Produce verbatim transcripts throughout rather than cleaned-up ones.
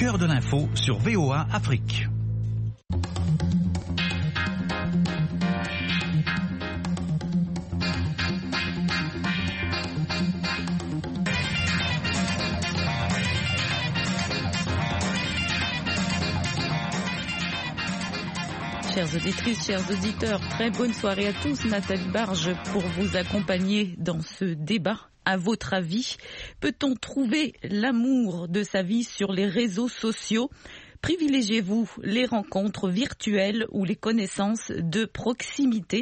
cœur de l'info sur V O A Afrique. Chères auditrices, chers auditeurs, très bonne soirée à tous. Nathalie Barge pour vous accompagner dans ce débat. À votre avis, peut-on trouver l'amour de sa vie sur les réseaux sociaux ? Privilégiez-vous les rencontres virtuelles ou les connaissances de proximité ?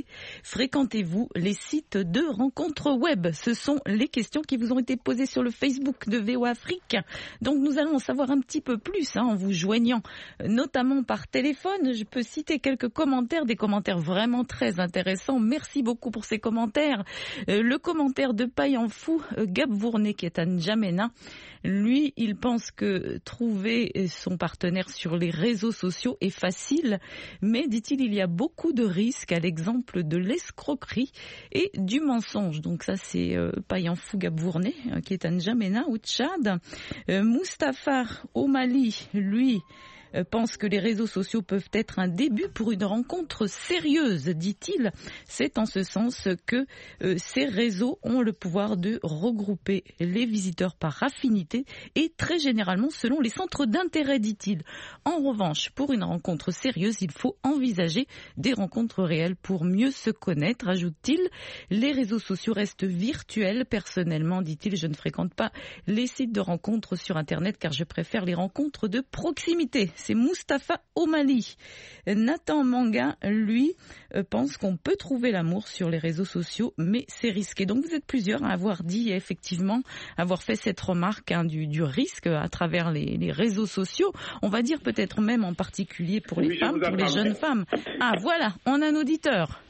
Fréquentez-vous les sites de rencontres web ? Ce sont les questions qui vous ont été posées sur le Facebook de V O A Afrique. Donc nous allons en savoir un petit peu plus hein, en vous joignant, notamment par téléphone. Je peux citer quelques commentaires, des commentaires vraiment très intéressants. Merci beaucoup pour ces commentaires. Euh, le commentaire de Payan Fou, euh, Gab Vournet, qui est à N'Djamena. Lui, il pense que trouver son partenaire sur les réseaux sociaux est facile, mais, dit-il, il y a beaucoup de risques, à l'exemple de l'escroquerie et du mensonge. Donc ça, c'est euh, Payan Fou Gabvourné, euh, qui est à N'Djamena, au Tchad. Euh, Mustapha au Mali, lui, euh, pense que les réseaux sociaux peuvent être un début pour une rencontre sérieuse, dit-il. C'est en ce sens que euh, ces réseaux ont le pouvoir de regrouper les visiteurs par affinité et très généralement selon les centres d'intérêt, dit-il. En revanche, pour une rencontre sérieuse, il faut envisager des rencontres réelles pour mieux se connaître, ajoute-t-il. Les réseaux sociaux restent virtuels. Personnellement, dit-il, je ne fréquente pas les sites de rencontres sur Internet car je préfère les rencontres de proximité. C'est Mustapha au Mali. Nathan Manga, lui, pense qu'on peut trouver l'amour sur les réseaux sociaux, mais c'est risqué. Donc vous êtes plusieurs à avoir dit, effectivement, avoir fait cette remarque hein, du, du risque à travers les, les réseaux sociaux. On va dire peut-être même en particulier pour les oui, femmes, pour les jeunes femmes. Ah voilà, on a un auditeur.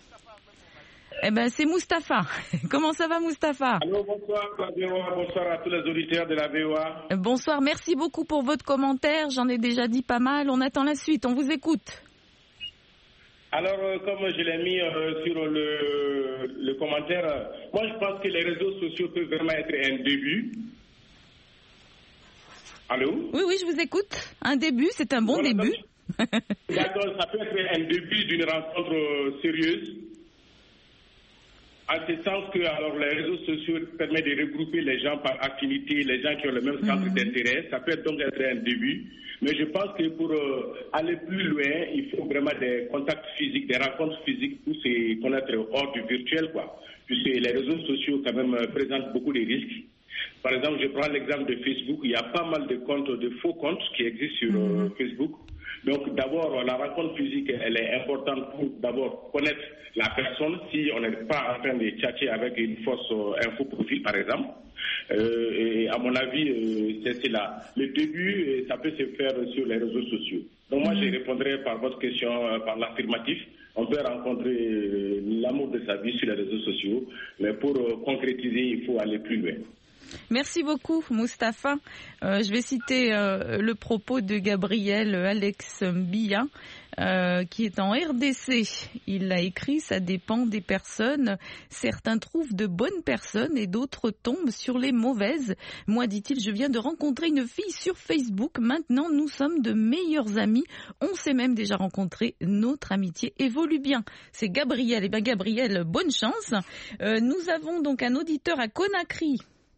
Eh ben c'est Mustapha. Comment ça va, Mustapha ? Allô, bonsoir, bonsoir à tous les auditeurs de la V O A. Bonsoir, merci beaucoup pour votre commentaire. J'en ai déjà dit pas mal. On attend la suite, on vous écoute. Alors, euh, comme je l'ai mis euh, sur le, le commentaire, euh, moi je pense que les réseaux sociaux peuvent vraiment être un début. Allô ? Oui, oui, je vous écoute. Un début, c'est un bon voilà, début. D'accord, ça peut être un début d'une rencontre euh, sérieuse. En ce sens que alors, les réseaux sociaux permettent de regrouper les gens par affinité, les gens qui ont le même centre mmh. d'intérêt. Ça peut donc être un début. Mais je pense que pour euh, aller plus loin, il faut vraiment des contacts physiques, des rencontres physiques pour se connaître hors du virtuel, quoi. Puisque les réseaux sociaux, quand même, présentent beaucoup de risques. Par exemple, je prends l'exemple de Facebook. Il y a pas mal de comptes, de faux comptes qui existent sur euh, Facebook. Donc d'abord, la rencontre physique, elle est importante pour d'abord connaître la personne si on n'est pas en train de tchatcher avec une fausse euh, info profil, par exemple. Euh, et à mon avis, euh, c'est là. Le début, euh, ça peut se faire sur les réseaux sociaux. Donc moi, mmh. je répondrai par votre question, euh, par l'affirmatif. On peut rencontrer euh, l'amour de sa vie sur les réseaux sociaux, mais pour euh, concrétiser, il faut aller plus loin. Merci beaucoup, Mustapha. Euh, je vais citer euh, le propos de Gabriel Alex Mbia, euh, qui est en R D C. Il a écrit « Ça dépend des personnes. Certains trouvent de bonnes personnes et d'autres tombent sur les mauvaises. Moi, dit-il, je viens de rencontrer une fille sur Facebook. Maintenant, nous sommes de meilleurs amis. On s'est même déjà rencontrés. Notre amitié évolue bien. » C'est Gabriel. Eh bien, Gabriel, bonne chance. Euh, nous avons donc un auditeur à Conakry.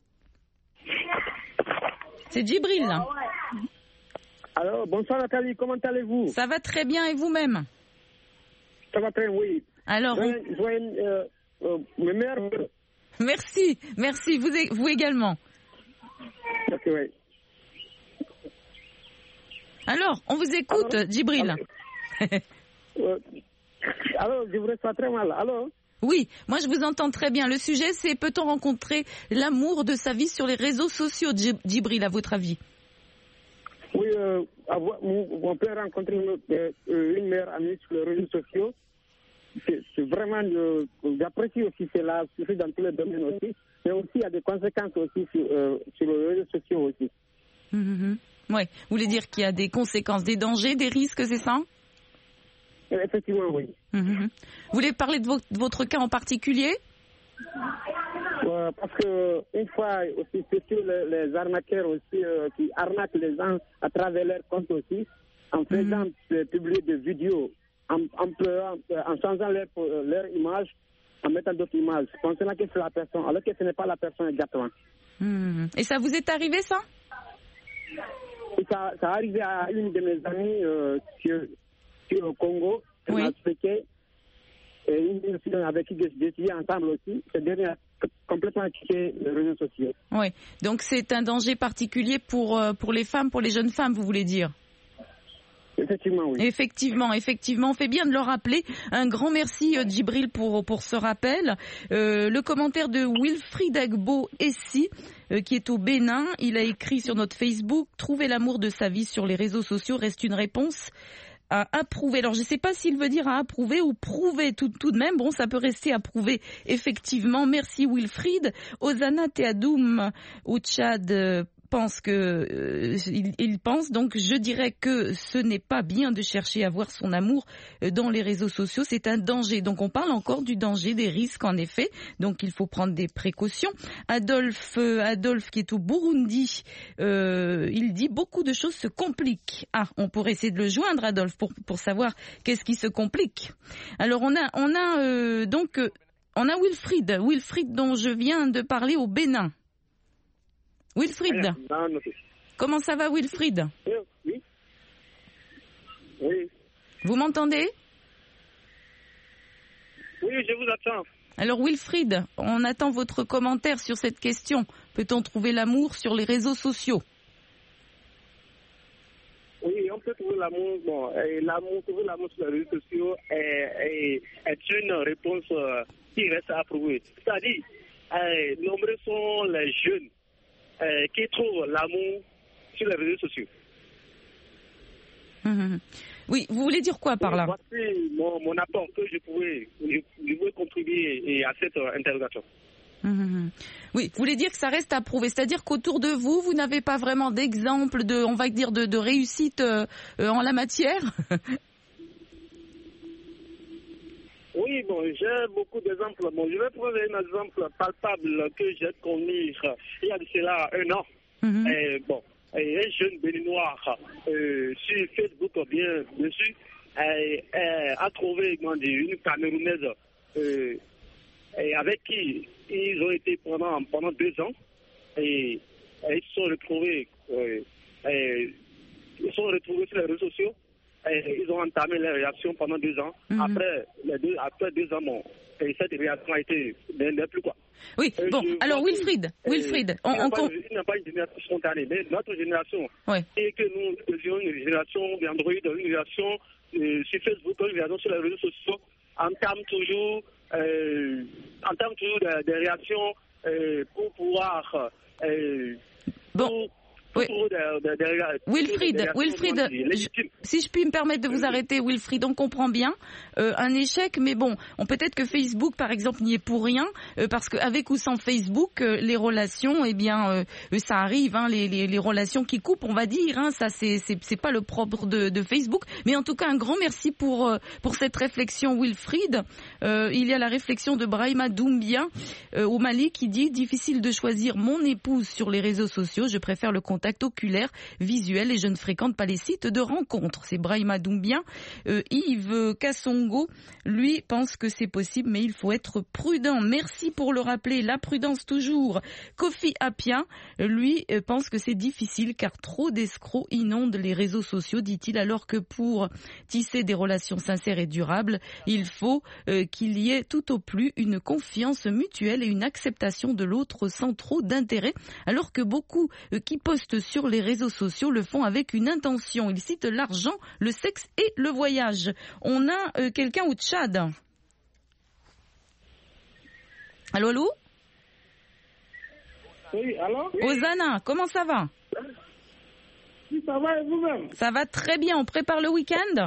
C'est Djibril. Alors, bonsoir Nathalie, comment allez-vous ? Ça va très bien et vous-même ? Ça va très bien, oui. Alors, joyeux, on... joyeux, euh, euh, mes meilleurs... Merci, merci, vous, vous également. Ok, oui. Alors, on vous écoute, alors, Djibril. Alors, euh, alors, je vous reçois très mal, alors Oui, moi je vous entends très bien. Le sujet, c'est peut-on rencontrer l'amour de sa vie sur les réseaux sociaux, Djibril, à votre avis ? Oui, euh, on peut rencontrer une, euh, une meilleure amie sur les réseaux sociaux. C'est, c'est vraiment, euh, j'apprécie aussi cela, c'est dans tous les domaines aussi. Mais aussi, il y a des conséquences aussi sur, euh, sur les réseaux sociaux aussi. Mmh, oui, vous voulez dire qu'il y a des conséquences, des dangers, des risques, c'est ça ? Effectivement, oui. Mmh. Vous voulez parler de, vo- de votre cas en particulier ? Ouais, Euh, parce que une fois aussi, surtout les, les arnaqueurs aussi euh, qui arnaquent les gens à travers leur compte aussi, en faisant mm-hmm. publier des vidéos, en, en, pleurant, en changeant leur, leur image, en mettant d'autres images, pensant que c'est la personne, alors que ce n'est pas la personne exactement. Mm. Et ça vous est arrivé ça? Et ça, ça est arrivé à une de mes amies euh, sur, sur le Congo, qui oui. m'a expliqué. Et une fille avec qui j'étudiais ensemble aussi, cette dernière a complètement quitté les réseaux sociaux. Oui, donc c'est un danger particulier pour, pour les femmes, pour les jeunes femmes, vous voulez dire? Effectivement, oui. Effectivement, effectivement, on fait bien de le rappeler. Un grand merci, euh, Djibril, pour, pour ce rappel. Euh, le commentaire de Wilfried Agbo Essi, euh, qui est au Bénin, il a écrit sur notre Facebook « Trouver l'amour de sa vie sur les réseaux sociaux reste une réponse à approuver ». Alors, je ne sais pas s'il veut dire à approuver ou prouver tout, tout de même. Bon, ça peut rester approuvé, effectivement. Merci, Wilfried. Ozana Teadoum, au Tchad, euh, pense que euh, il, il pense donc je dirais que ce n'est pas bien de chercher à voir son amour dans les réseaux sociaux, c'est un danger. Donc on parle encore du danger, des risques en effet. Donc il faut prendre des précautions. Adolphe, euh, Adolphe qui est au Burundi, euh, il dit beaucoup de choses se compliquent. Ah, on pourrait essayer de le joindre, Adolphe, pour pour savoir qu'est-ce qui se complique. Alors on a on a euh, donc euh, on a Wilfried, Wilfried dont je viens de parler au Bénin. Wilfried, comment ça va Wilfried? Oui. Oui. Vous m'entendez? Oui, je vous attends. Alors Wilfried, on attend votre commentaire sur cette question. Peut-on trouver l'amour sur les réseaux sociaux? Oui, on peut trouver l'amour. Bon, et l'amour, trouver l'amour sur les réseaux sociaux est, est, est une réponse qui reste à approuver. C'est-à-dire, euh, nombreux sont les jeunes Euh, qui trouvent l'amour sur les réseaux sociaux. Mmh. Oui, vous voulez dire quoi par là? Voici mon, mon apport que je pouvais, je, je pouvais contribuer à cette euh, interrogation. Mmh. Oui, vous voulez dire que ça reste à prouver, c'est-à-dire qu'autour de vous, vous n'avez pas vraiment d'exemple de, on va dire, de, de réussite euh, euh, en la matière? Oui, bon, j'ai beaucoup d'exemples. Bon, je vais prendre un exemple palpable que j'ai connu il y a de cela un an. Mm-hmm. Et, bon, et un jeune béninois euh, sur Facebook, bien dessus, et, et, a trouvé comment dire, une Camerounaise euh, et avec qui ils ont été pendant, pendant deux ans. Et, et ils se sont retrouvés, euh, et, ils sont retrouvés sur les réseaux sociaux. Et ils ont entamé les réactions pendant deux ans. Mm-hmm. Après, les deux, après deux ans, bon, et cette réaction a été n'est plus quoi. Oui, et bon, alors Wilfried, que, Wilfried, on, on compte. Il n'y a pas une génération spontanée, mais notre génération, ouais. Et que nous faisions une génération d'Android, une génération euh, sur Facebook, une génération sur les réseaux sociaux, entame toujours, euh, entame toujours des, des réactions euh, pour pouvoir. Euh, bon. Pour, Oui. Wilfried, Wilfried, je, si je puis me permettre de vous arrêter, Wilfried, on comprend bien euh, un échec, mais bon, on peut-être que Facebook, par exemple, n'y est pour rien, euh, parce qu'avec ou sans Facebook, euh, les relations, eh bien, euh, ça arrive, hein, les, les, les relations qui coupent, on va dire, hein, ça c'est, c'est, c'est pas le propre de, de Facebook, mais en tout cas, un grand merci pour euh, pour cette réflexion, Wilfried. Euh, il y a la réflexion de Brahima Doumbia euh, au Mali qui dit difficile de choisir mon épouse sur les réseaux sociaux, je préfère le contact oculaire, visuel et je ne fréquente pas les sites de rencontres. C'est Brahima Doumbia. Euh, Yves Kassongo, lui, pense que c'est possible, mais il faut être prudent. Merci pour le rappeler. La prudence toujours. Kofi Appia, lui, euh, pense que c'est difficile car trop d'escrocs inondent les réseaux sociaux, dit-il, alors que pour tisser des relations sincères et durables, il faut euh, qu'il y ait tout au plus une confiance mutuelle et une acceptation de l'autre sans trop d'intérêt, alors que beaucoup euh, qui postent sur les réseaux sociaux le font avec une intention. Ils citent l'argent, le sexe et le voyage. On a euh, quelqu'un au Tchad. Allô, allô? Oui, allô? Ozana, comment ça va? Oui, ça va et vous-même? Ça va très bien, on prépare le week-end?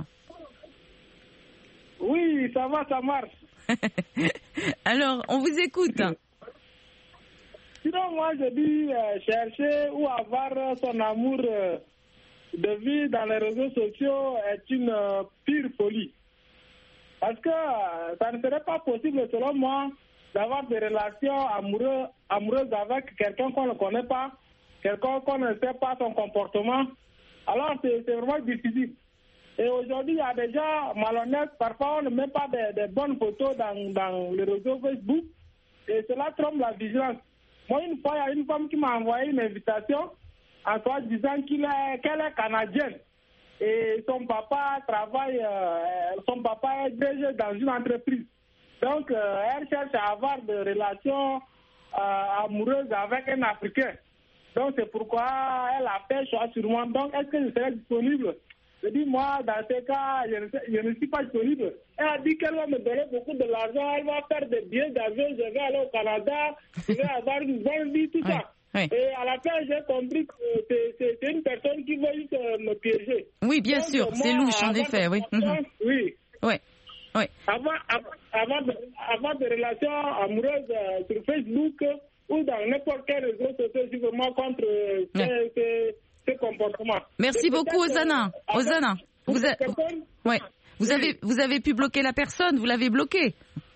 Oui, ça va, ça marche. Alors, on vous écoute. Sinon, moi, je dis euh, chercher ou avoir son amour euh, de vie dans les réseaux sociaux est une euh, pire folie. Parce que euh, ça ne serait pas possible, selon moi, d'avoir des relations amoureuses, amoureuses avec quelqu'un qu'on ne connaît pas, quelqu'un qu'on ne sait pas son comportement. Alors, c'est, c'est vraiment difficile. Et aujourd'hui, il y a des gens malhonnêtes. Parfois, on ne met pas de, de bonnes photos dans, dans le réseau Facebook. Et cela trompe la vigilance. Moi, une fois, il y a une femme qui m'a envoyé une invitation en soi disant qu'il est, qu'elle est canadienne. Et son papa travaille, euh, son papa est dirigé dans une entreprise. Donc, euh, elle cherche à avoir des relations euh, amoureuses avec un Africain. Donc, c'est pourquoi elle a fait choix sur moi. Donc, est-ce que je serai disponible? Je dis, moi, dans ce cas, je ne, je ne suis pas disponible. Elle a dit qu'elle va me donner beaucoup de l'argent, elle va faire des billets d'avion, je vais aller au Canada, je vais avoir une bonne vie, tout ça. Oui. Et à la fin, j'ai compris que c'est, c'est, c'est une personne qui veut juste me piéger. Oui, bien Donc, sûr, moi, c'est louche en effet, oui. Mm-hmm. Oui. Oui. Oui. Avant, avant, de, avant des relations amoureuses euh, sur Facebook ou dans n'importe quel réseau social, je suis vraiment contre euh, oui. ces, ces, ces comportements. Merci beaucoup, Ozana. Euh, Ozana, vous, a... ouais. vous, avez, vous avez pu bloquer la personne, vous l'avez bloquée.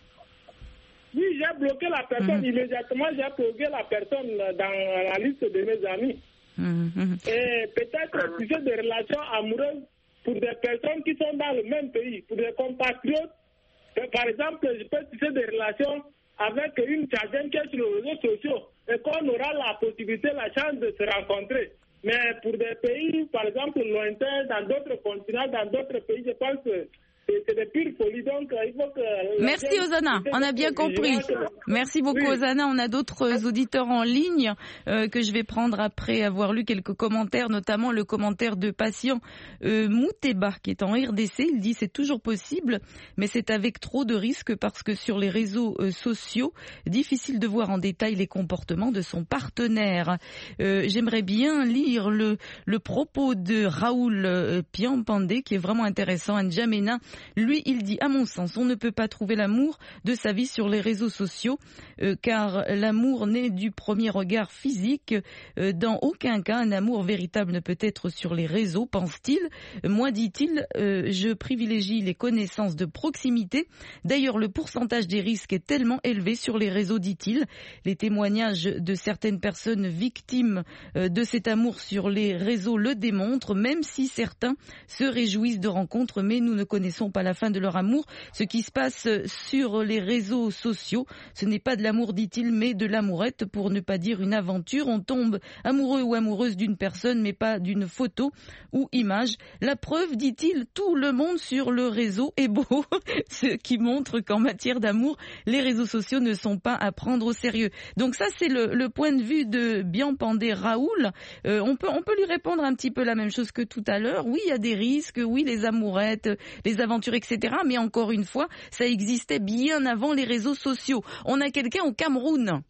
Oui, j'ai bloqué la personne. Mm-hmm. Immédiatement, j'ai bloqué la personne dans la liste de mes amis. Mm-hmm. Et peut-être que j'ai des relations amoureuses pour des personnes qui sont dans le même pays, pour des compatriotes. Par exemple, je peux tisser des relations avec une Tchadienne qui est sur les réseaux sociaux et qu'on aura la possibilité, la chance de se rencontrer. Mais pour des pays, par exemple, lointains, dans d'autres continents, dans d'autres pays, je pense que c'est de pure folie. Donc, il faut que... Merci, Ozana. On a bien compris. Merci beaucoup, oui. Ozana. On a d'autres auditeurs en ligne euh, que je vais prendre après avoir lu quelques commentaires, notamment le commentaire de patient euh, Mouteba, qui est en R D C. Il dit « C'est toujours possible, mais c'est avec trop de risques parce que sur les réseaux euh, sociaux, difficile de voir en détail les comportements de son partenaire. Euh, » J'aimerais bien lire le, le propos de Raoul euh, Piampandé, qui est vraiment intéressant. N'Djamena, lui, il dit, à mon sens, on ne peut pas trouver l'amour de sa vie sur les réseaux sociaux, euh, car l'amour naît du premier regard physique. Euh, dans aucun cas, un amour véritable ne peut être sur les réseaux, pense-t-il. Moi, dit-il, euh, je privilégie les connaissances de proximité. D'ailleurs, le pourcentage des risques est tellement élevé sur les réseaux, dit-il. Les témoignages de certaines personnes victimes euh, de cet amour sur les réseaux le démontrent, même si certains se réjouissent de rencontres, mais nous ne connaissons pas la fin de leur amour. Ce qui se passe sur les réseaux sociaux, ce n'est pas de l'amour, dit-il, mais de l'amourette, pour ne pas dire une aventure. On tombe amoureux ou amoureuse d'une personne, mais pas d'une photo ou image. La preuve, dit-il, tout le monde sur le réseau est beau, ce qui montre qu'en matière d'amour, les réseaux sociaux ne sont pas à prendre au sérieux. Donc ça, c'est le, le point de vue de Biampandé Raoul. Euh, on peut, on peut lui répondre un petit peu la même chose que tout à l'heure. Oui, il y a des risques, oui, les amourettes, les aventures, et cetera. Mais encore une fois, ça existait bien avant les réseaux sociaux. On a quelqu'un au Cameroun.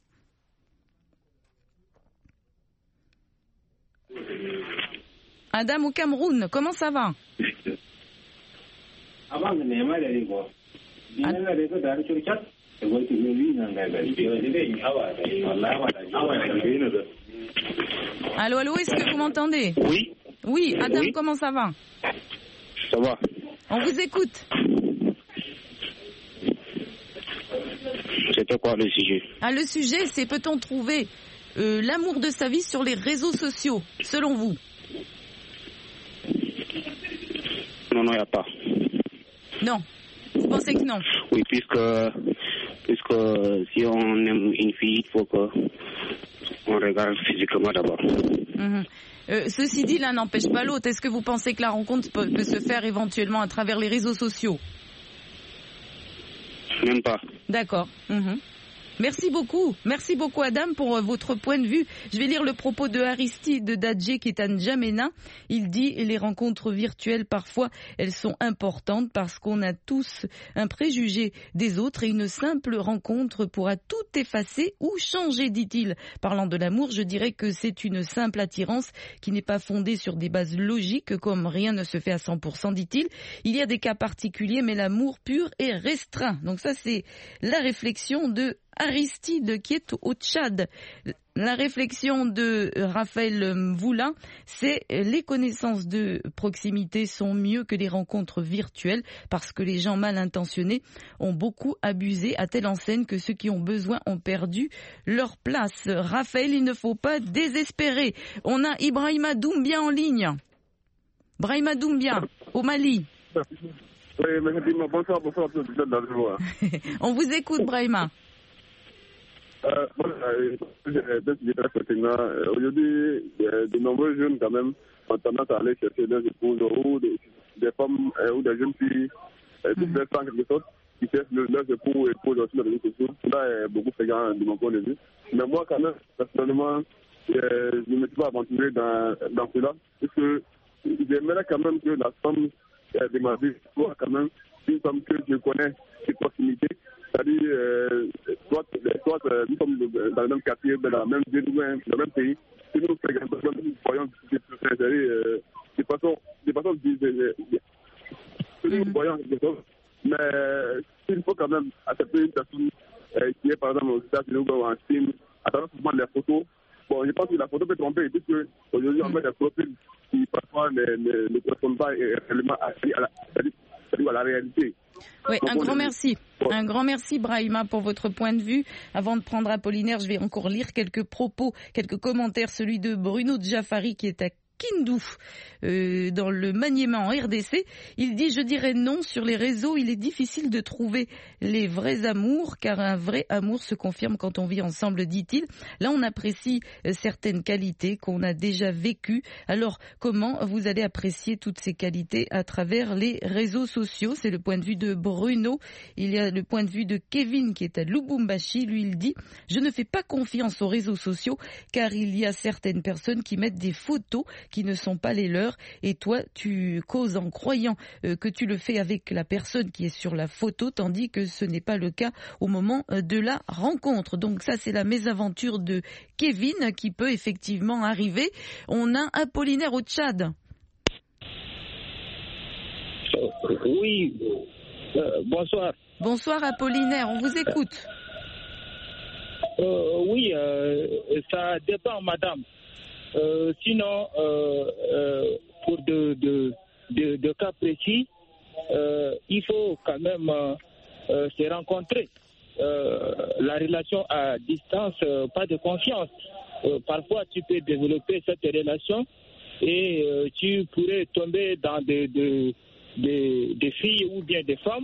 Adam au Cameroun, comment ça va? Allô, allô, est-ce que vous m'entendez? Oui. Oui, Adam, oui. Comment ça va? Ça va. On vous écoute. C'était quoi le sujet? Ah, le sujet, c'est peut-on trouver euh, l'amour de sa vie sur les réseaux sociaux, selon vous? Non, non, il n'y a pas. Non. Vous pensez que non? Oui, puisque, puisque si on aime une fille, il faut qu'on regarde physiquement d'abord. Mmh. Euh, ceci dit, l'un n'empêche pas l'autre. Est-ce que vous pensez que la rencontre peut, peut se faire éventuellement à travers les réseaux sociaux? Même pas. D'accord. Mmh. Merci beaucoup. Merci beaucoup, Adam, pour euh, votre point de vue. Je vais lire le propos de Aristide Dadje, qui est à N'Djamena. Il dit, les rencontres virtuelles, parfois, elles sont importantes parce qu'on a tous un préjugé des autres et une simple rencontre pourra tout effacer ou changer, dit-il. Parlant de l'amour, je dirais que c'est une simple attirance qui n'est pas fondée sur des bases logiques, comme rien ne se fait à cent pour cent, dit-il. Il y a des cas particuliers, mais l'amour pur est restreint. Donc ça, c'est la réflexion de Aristide qui est au Tchad. La réflexion de Raphaël Mvoula, c'est les connaissances de proximité sont mieux que les rencontres virtuelles parce que les gens mal intentionnés ont beaucoup abusé à telle enseigne que ceux qui ont besoin ont perdu leur place. Raphaël, il ne faut pas désespérer. On a Ibrahima Doumbia en ligne. Ibrahima Doumbia, au Mali. Oui, effectivement. Bonsoir, bonsoir à tous. On vous écoute, Ibrahima. Euh, euh, euh, Aujourd'hui, de nombreux jeunes quand même ont tendance à aller chercher des épouses ou des, des femmes euh, ou des jeunes filles, euh, des personnes en quelque sorte, qui cherchent leurs époux et épouses aussi dans les réseaux sociaux. Cela est beaucoup fréquent de mon point de vue. Mais moi, quand même, personnellement, euh, je ne me suis pas aventuré dans, dans cela, parce que j'aimerais quand même que la femme euh, de ma vie soit quand même une femme que je connais de proximité. C'est-à-dire, euh, soit, soit euh, nous sommes dans le même quartier, dans la même ville, dans le même pays. Si nous fréquentons, nous voyons euh, de façon, de façon, de, nous voyons des choses. Mais il faut quand même accepter une personne euh, qui est par exemple aux États-Unis ou en Chine, à travers souvent les photos. Bon, je pense que la photo peut tromper, puisque aujourd'hui on met des profils qui parfois ne, ne, ne correspondent pas réellement à, à, la, à la réalité. Oui, un grand merci. Un grand merci, Brahima, pour votre point de vue. Avant de prendre Apollinaire, je vais encore lire quelques propos, quelques commentaires. Celui de Bruno Djafari qui est à Kindu, euh, dans le Maniema en R D C. Il dit, je dirais non, sur les réseaux, il est difficile de trouver les vrais amours, car un vrai amour se confirme quand on vit ensemble, dit-il. Là, on apprécie euh, certaines qualités qu'on a déjà vécues. Alors, comment vous allez apprécier toutes ces qualités à travers les réseaux sociaux? C'est le point de vue de Bruno. Il y a le point de vue de Kevin qui est à Lubumbashi. Lui, il dit, je ne fais pas confiance aux réseaux sociaux, car il y a certaines personnes qui mettent des photos qui ne sont pas les leurs, et toi tu causes en croyant euh, que tu le fais avec la personne qui est sur la photo, tandis que ce n'est pas le cas au moment euh, de la rencontre. Donc ça, c'est la mésaventure de Kevin qui peut effectivement arriver. On a Apollinaire au Tchad. Oui, euh, bonsoir. Bonsoir Apollinaire, on vous écoute. Euh, oui, euh, ça dépend, madame. Euh, sinon, euh, euh, pour de, de, de, de cas précis, euh, il faut quand même euh, euh, se rencontrer. Euh, la relation à distance, euh, pas de confiance. Euh, parfois, tu peux développer cette relation et euh, tu pourrais tomber dans des, des, des, des filles ou bien des femmes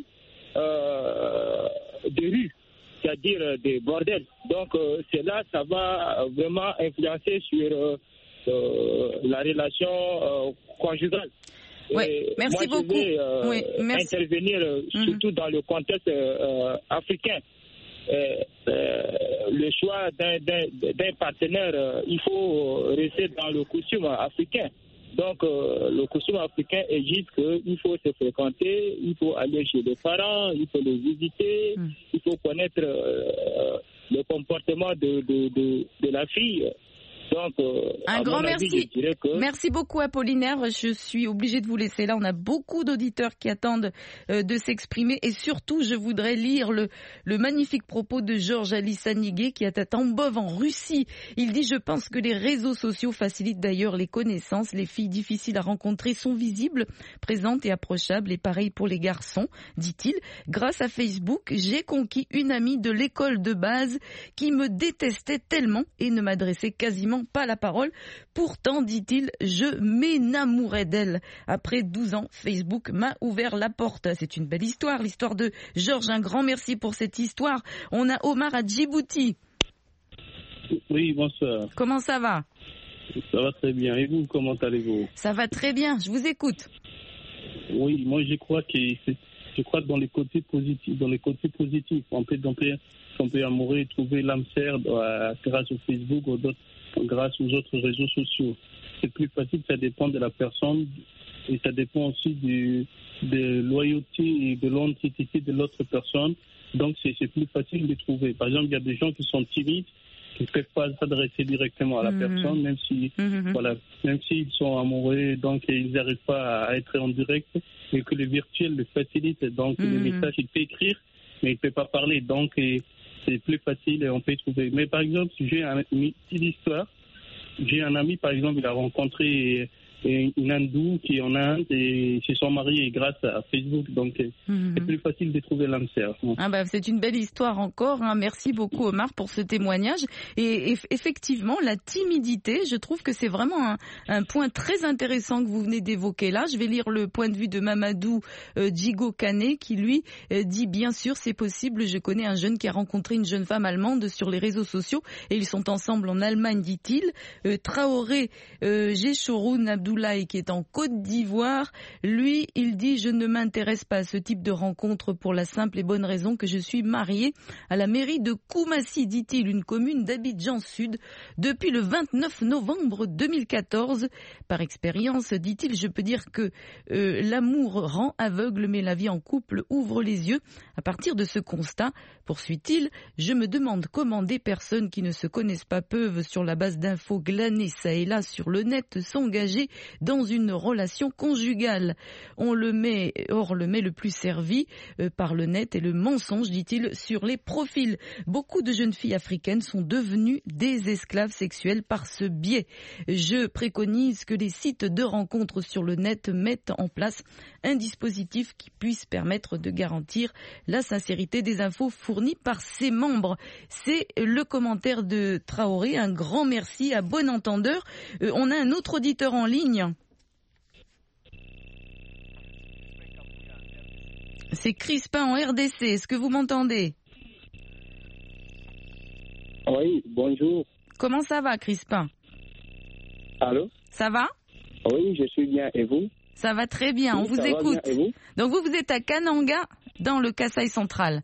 euh, de rue, c'est-à-dire des bordels. Donc, euh, cela, ça va vraiment influencer sur euh, euh, la relation euh, conjugale. Ouais, merci moi, beaucoup. Je vais euh, oui, merci. intervenir euh, mm-hmm. surtout dans le contexte euh, africain. Euh, euh, le choix d'un, d'un, d'un partenaire, euh, il faut rester dans le costume africain. Donc, euh, le costume africain exige qu'il faut se fréquenter, il faut aller chez les parents, il faut les visiter, mm. il faut connaître euh, le comportement de, de, de, de la fille. Donc, euh, un grand avis, merci. Je dirais que... Merci beaucoup Apollinaire. Je suis obligée de vous laisser là. On a beaucoup d'auditeurs qui attendent euh, de s'exprimer. Et surtout, je voudrais lire le, le magnifique propos de Georges Alissanigué qui est à Tambov en Russie. Il dit « Je pense que les réseaux sociaux facilitent d'ailleurs les connaissances. Les filles difficiles à rencontrer sont visibles, présentes et approchables. Et pareil pour les garçons, dit-il. Grâce à Facebook, j'ai conquis une amie de l'école de base qui me détestait tellement et ne m'adressait quasiment pas la parole. Pourtant, dit-il, je m'enamourais d'elle. Après douze ans, Facebook m'a ouvert la porte. » C'est une belle histoire, l'histoire de Georges. Un grand merci pour cette histoire. On a Omar à Djibouti. Oui, bonsoir. Comment ça va? Ça va très bien. Et vous, comment allez-vous? Ça va très bien. Je vous écoute. Oui, moi je crois que c'est, je crois que dans les côtés positifs, dans les côtés positifs, on peut tomber, tomber amoureux et trouver l'âme sœur grâce au Facebook ou d'autres, grâce aux autres réseaux sociaux. C'est plus facile, ça dépend de la personne et ça dépend aussi du, de loyauté et de l'authenticité de l'autre personne. Donc c'est, c'est plus facile de trouver. Par exemple, il y a des gens qui sont timides, qui ne peuvent pas s'adresser directement à la mmh. personne, même si, mmh. voilà, même s'ils sont amoureux, donc ils n'arrivent pas à être en direct, et que le virtuel le facilite. Donc mmh. le message, il peut écrire, mais il ne peut pas parler. Donc et, c'est plus facile et on peut trouver. Mais par exemple, si j'ai un, une petite histoire, j'ai un ami, par exemple, il a rencontré une hindoue qui est en Inde et ils se sont mariés grâce à Facebook, donc mmh. c'est plus facile de trouver l'âme sœur. Ah bah, c'est une belle histoire encore, hein. Merci beaucoup Omar pour ce témoignage. Et, et effectivement, la timidité, je trouve que c'est vraiment un, un point très intéressant que vous venez d'évoquer là. Je vais lire le point de vue de Mamadou euh, Djigo Kane qui lui euh, dit bien sûr c'est possible, je connais un jeune qui a rencontré une jeune femme allemande sur les réseaux sociaux et ils sont ensemble en Allemagne, dit-il. Euh, Traoré euh, Géchoroun Abdoulaye qui est en Côte d'Ivoire, lui, il dit « Je ne m'intéresse pas à ce type de rencontre pour la simple et bonne raison que je suis marié à la mairie de Koumassi, dit-il, une commune d'Abidjan Sud, depuis le vingt-neuf novembre deux mille quatorze. Par expérience, dit-il, je peux dire que euh, l'amour rend aveugle, mais la vie en couple ouvre les yeux. À partir de ce constat, poursuit-il, je me demande comment des personnes qui ne se connaissent pas peuvent, sur la base d'infos glanées ça et là sur le net, s'engager dans une relation conjugale. On le met, or le met le plus servi euh, par le net et le mensonge, dit-il, sur les profils. Beaucoup de jeunes filles africaines sont devenues des esclaves sexuels par ce biais. Je préconise que les sites de rencontres sur le net mettent en place un dispositif qui puisse permettre de garantir la sincérité des infos fournies par ses membres. C'est le commentaire de Traoré. Un grand merci à bon entendeur. Euh, on a un autre auditeur en ligne. C'est Crispin en R D C. Est-ce que vous m'entendez? Oui, bonjour. Comment ça va, Crispin? Allô? Ça va? Oui, je suis bien. Et vous? Ça va très bien, oui, on vous écoute. Bien, vous? Donc vous, vous êtes à Kananga, dans le Kasaï central.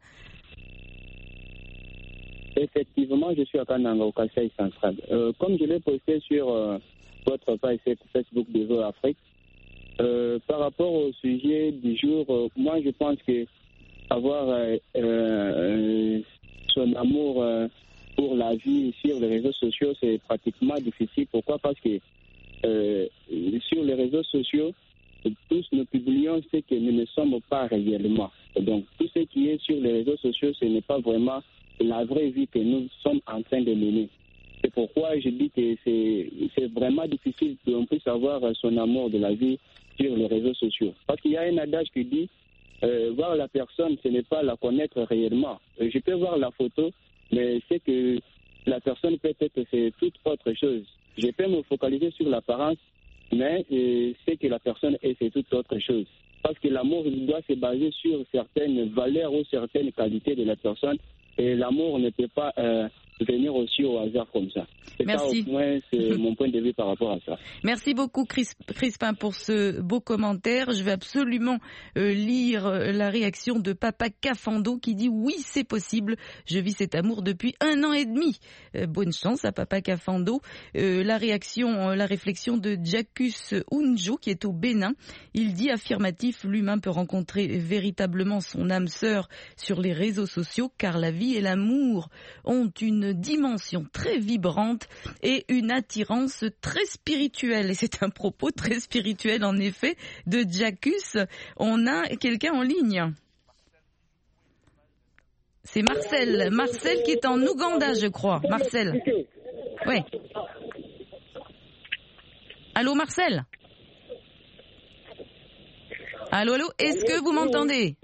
Effectivement, je suis à Kananga, au Kasaï central. Euh, comme je l'ai posté sur euh, votre page Facebook de V O A Afrique, euh, par rapport au sujet du jour, euh, moi je pense que avoir euh, euh, son amour euh, pour la vie sur les réseaux sociaux, c'est pratiquement difficile. Pourquoi? Parce que euh, sur les réseaux sociaux, tous nous publions ce que nous ne sommes pas réellement. Donc, tout ce qui est sur les réseaux sociaux, ce n'est pas vraiment la vraie vie que nous sommes en train de mener. C'est pourquoi je dis que c'est, c'est vraiment difficile qu'on puisse avoir son amour de la vie sur les réseaux sociaux. Parce qu'il y a un adage qui dit, euh, voir la personne, ce n'est pas la connaître réellement. Je peux voir la photo, mais c'est que la personne peut-être c'est toute autre chose. Je peux me focaliser sur l'apparence, mais euh, c'est que la personne est, c'est toute autre chose. Parce que l'amour doit se baser sur certaines valeurs ou certaines qualités de la personne. Et l'amour ne peut pas euh, venir aussi au hasard comme ça. C'est Merci. Ça, au moins, c'est mon point de vue par rapport à ça. Merci beaucoup, Chris, Crispin, pour ce beau commentaire. Je vais absolument euh, lire la réaction de Papa Kafando qui dit « Oui, c'est possible. Je vis cet amour depuis un an et demi. Euh, » Bonne chance à Papa Kafando. Euh, la réaction, euh, la réflexion de Jacques Unjo qui est au Bénin. Il dit affirmatif, l'humain peut rencontrer véritablement son âme sœur sur les réseaux sociaux car la vie et l'amour ont une dimension très vibrante et une attirance très spirituelle. Et c'est un propos très spirituel en effet de Jacques. On a quelqu'un en ligne. C'est Marcel. Marcel qui est en Ouganda, je crois. Marcel. Oui. Allô, Marcel? Allô, allô, est-ce que vous m'entendez?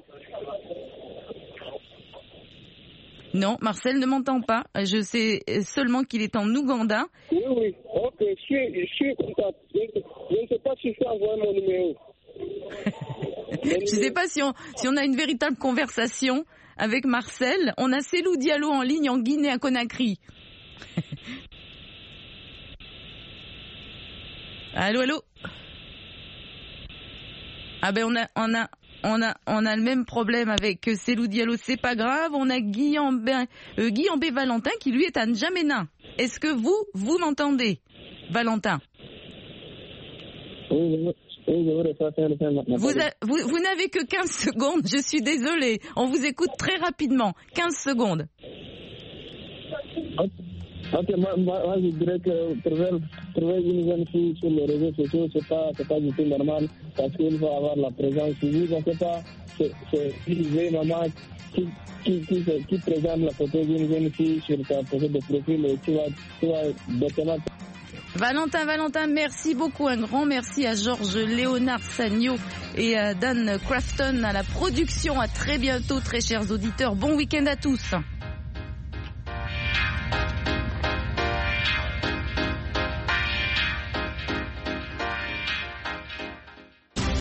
Non, Marcel ne m'entend pas. Je sais seulement qu'il est en Ouganda. Oui, oui. Ok, je suis, je suis content. Je ne sais pas si je peux envoyer mon numéro. Je ne sais pas si on, si on a une véritable conversation avec Marcel. On a Célou Diallo en ligne en Guinée à Conakry. Allô, allô. Ah ben on a, on a, on a, on a le même problème avec Célou Diallo. C'est pas grave. On a Guillaume euh, Guillaume Valentin qui lui est à N'Djamena. Est-ce que vous, vous m'entendez, Valentin? Oui, Vous, a, vous, vous n'avez que quinze secondes, je suis désolée. On vous écoute très rapidement. quinze secondes. Ok, moi, moi, moi je dirais que pour, trouver une jeune fille sur les réseaux sociaux, c'est pas, c'est pas du tout normal parce qu'il faut avoir la présence physique. On ne sait pas, c'est, c'est une maman qui, qui, qui, qui, qui présente la photo d'une jeune fille sur ta photo de profil et tu vas, tu vas bêtement. Valentin, Valentin, merci beaucoup. Un grand merci à Georges Léonard Sagno et à Dan Crafton à la production. À très bientôt, très chers auditeurs. Bon week-end à tous.